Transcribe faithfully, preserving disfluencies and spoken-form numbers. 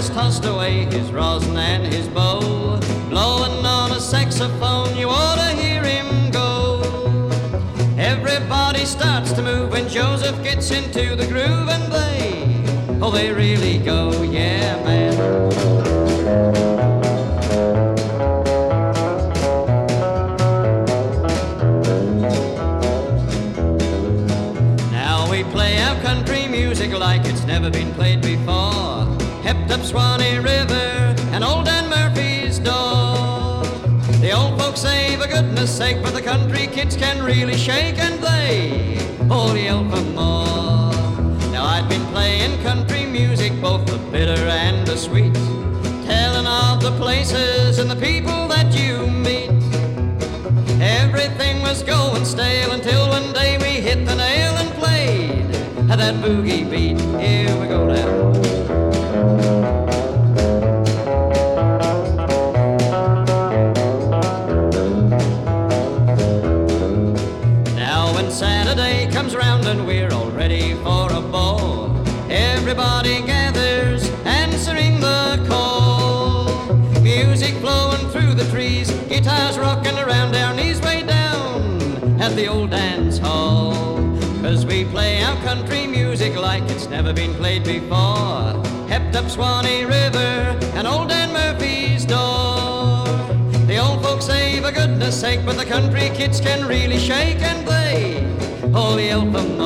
has tossed away his rosin and his bow, blowing on a saxophone, you ought to hear him go. Everybody starts to move when Joseph gets into the groove, and they, oh, they really go, yeah, man. Now we play our country music like it's never been played before, hepped up Swanee River and old Dan Murphy's door. The old folks say, for goodness sake, but the country kids can really shake, and they all yell for more. Now I've been playing country music, both the bitter and the sweet, telling of the places and the people that you meet. Everything was going stale until one day we hit the nail and played that boogie beat. Here we go now. Saturday comes round and we're all ready for a ball. Everybody gathers, answering the call. Music flowing through the trees, guitars rocking around our knees way down at the old dance hall. 'Cause we play our country music like it's never been played before, hepped up Swanee River and old Dan Murphy's door. The old folks say, for goodness sake, but the country kids can really shake, and they all yell for more.